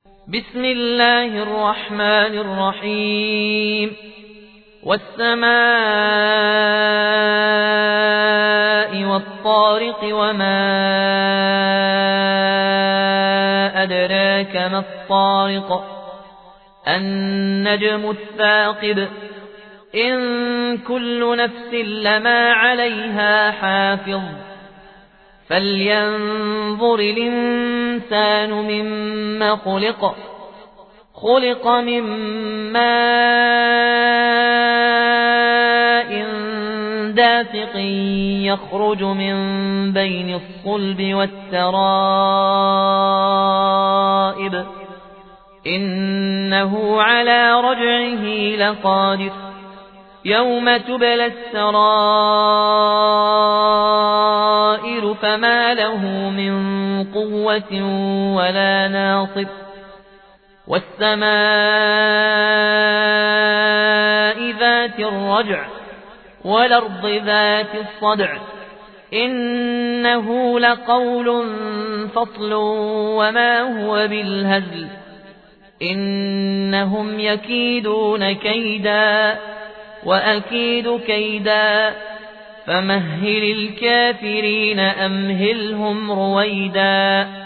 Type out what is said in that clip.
بسم الله الرحمن الرحيم والسماء والطارق وما أدراك ما الطارق النجم الثاقب إن كل نفس لما عليها حافظ فلينظر الإنسان مما خلق من ماء دافق يخرج من بين الصلب والترائب إنه على رجعه لقادر يوم تبلى السرائر فما له من قوة ولا ناصر والسماء ذات الرجع والأرض ذات الصدع إنه لقول فصل وما هو بالهزل إنهم يكيدون كيدا وأكيد كيدا فمهل الكافرين أمهلهم رويدا